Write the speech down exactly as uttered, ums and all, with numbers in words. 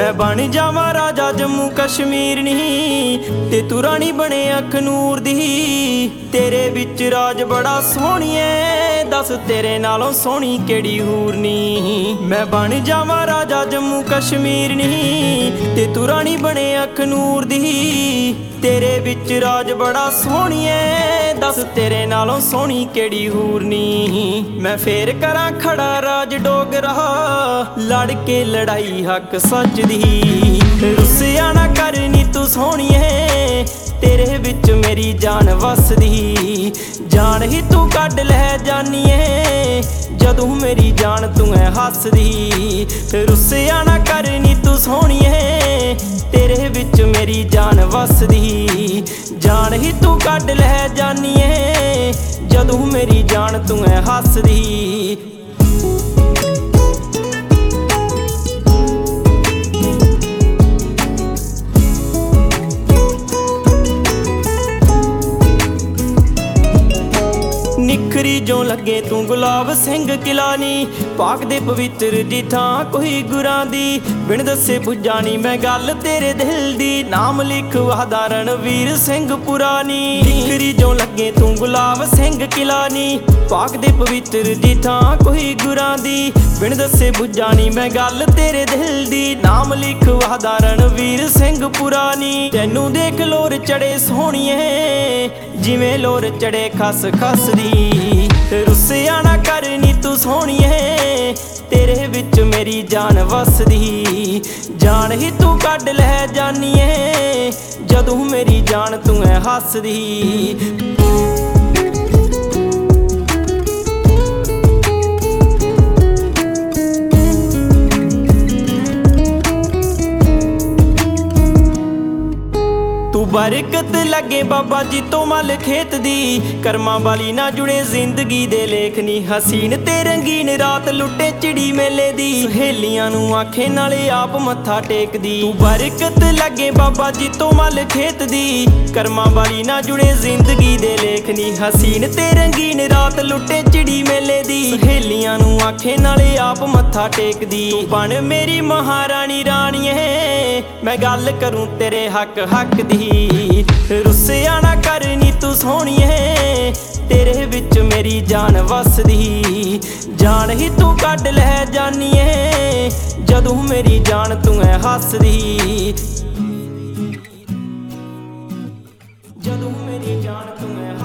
मैं बन जावा राजा जम्मू कश्मीर नहीं ते तू रानी बने अखनूर दी। तेरे बिच राज बड़ा सोहणिए दस तेरे नालों सोहनी केड़ी हूर नी। मैं बन जावा राजा जम्मू कश्मीर नहीं ते तू रानी बने अखनूर दी। तेरे बिच राज बड़ा सोहणिए दस तेरे नालों सोहनी केड़ी हूर नी। मैं फेर करा खड़ा राज डोगरा लड़ के लड़ाई हक सच दी। रुसिया ना कर नी तू सोहणिए तेरे बिच मेरी जान वसदी। जान ही तू कड लै जानी है जदों मेरी जान तू है हसदी। रुसिया ना कर नी तू सोहणिए तेरे बिच मेरी जान वसदी। जान ही तू कड लै जानी है जदों मेरी जान तू है हसदी। निखरी जो लगे तू गुलाब सिंह किलानी पाक दे पवित्र दी थां कोई गुरां दी। बिन दसे बुझानी मैं गल तेरे दिल दी नाम लिख वहदा रणवीर सिंह पुरानी। निखरी जो लगे तू गुलाब सिंह किलानी पाक दे पवित्र दी थां कोई गुरां दी। बिन दसे बुझानी मैं गल तेरे दिल दी नाम लिख वहदा रणवीर सिंह पुरानी। तैनू देख लोर चढ़े सोहणिए जिवें लोर चढ़े खस खस दी। रुसिया ना कर नी तू सोहणिए तेरे बिच मेरी जान वसदी। जान ही तू कड लै जानी है जदों मेरी जान तू है हसदी। बरकत लगे बाबा जी तो मल खेत दी कर्मा वाली ना जुड़े जिंदगी दे लेखनी। हसीन ते रंगीन रात लुटे चिड़ी मेले दी सहेलियां नू आखे नाले आप मत्था टेक दी। तू बरकत लगे बाबा जी तो मल खेत दी कर्मा वाली ना जुड़े जिंदगी दे लेखनी। हसीन ते रंगीन रात लुटे चिड़ी मेले दी सहेलियां नू आखे नाले आप मत्था टेक दी। तू बन मेरी महारानी राणीए मैं गल करूं तेरे हक हक दी। रुसिया ना कर नी तू सोहणिए तेरे बिच मेरी जान वसदी। जान ही तू कड लै जानी है जदों मेरी जान तू है हसदी। जदों मेरी जान तू है